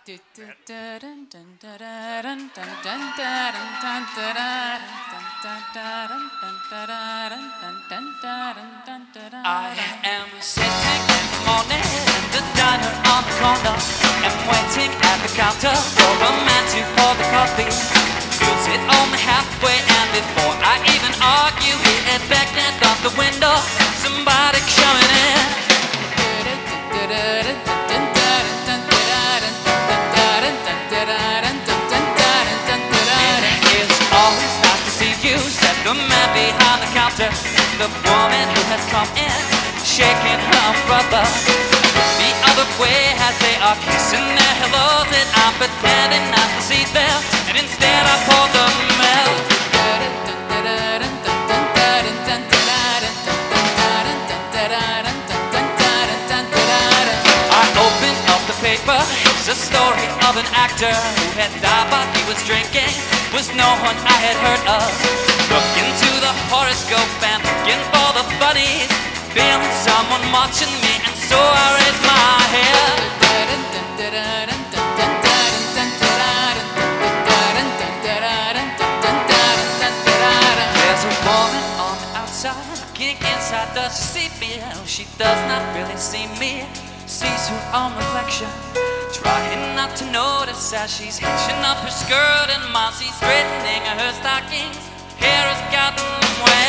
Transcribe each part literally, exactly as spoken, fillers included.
am sitting in the morning in the diner on the corner. I'm waiting at the counter for a man to pour the coffee. Fills it only halfway, and before I even argue, he had beckoned out the window. Somebody coming in. The man behind the counter, the woman who has come in, shaking her brother the other way as they are kissing their hellos, and I'm pretending not to see them, and instead I pour the milk. I opened up the paper. It's a story of an actor who had died while he was drinking. Was no one I had heard of. Look into the horoscope and looking for the bunnies. Feeling someone watching me, and so I raised my head. There's a woman on the outside looking inside. Does she see me? No, she does not really see me. Sees her own reflection, trying not to notice as she's hitching up her skirt, and while she's straightening her stockings, hair has gotten wet.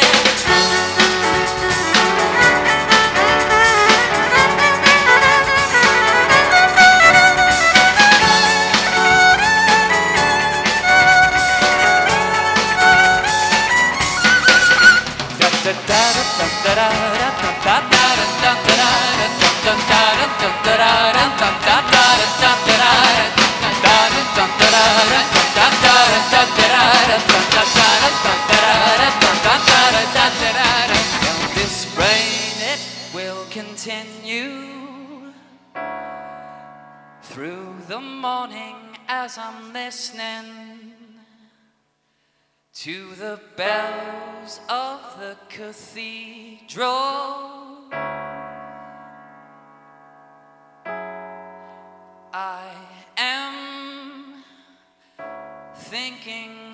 This rain, it will continue through the morning as I'm listening to the bells of the cathedral. I am thinking